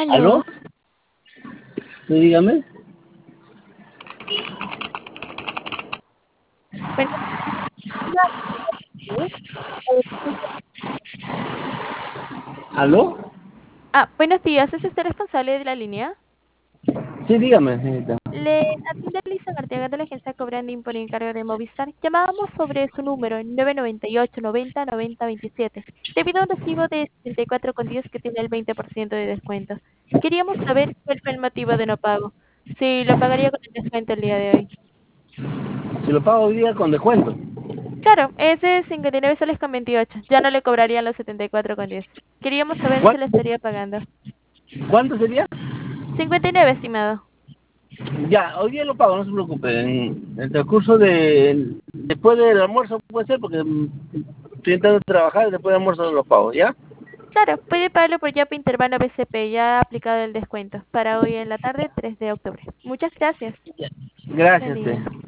¿Aló? Aló. Sí, dígame. Bueno, ¿Aló? buenos días. ¿Es usted responsable de la línea? Sí, dígame, señorita. Le atiende Lisa Arteaga de la agencia Cobranding por encargo de Movistar. Llamábamos sobre su número 998 90 90 27, debido a un recibo de 74,10 que tiene el 20% de descuento. Queríamos saber cuál fue el motivo de no pago. Si lo pagaría con el descuento el día de hoy. Si lo pago hoy día con descuento. Claro, es de 59 soles con 28. Ya no le cobrarían los 74,10. Queríamos saber si lo ¿Cuánto, estaría pagando. cuánto sería? 59, estimado. Ya, hoy día lo pago, no se preocupe. En el transcurso de... Después del almuerzo puede ser, porque estoy intentando trabajar y después del almuerzo lo pago, ¿ya? Claro, puede pagarlo por Yape Intervalo BCP, ya ha aplicado el descuento para hoy en la tarde, 3 de octubre. Muchas gracias. Buen Gracias, día.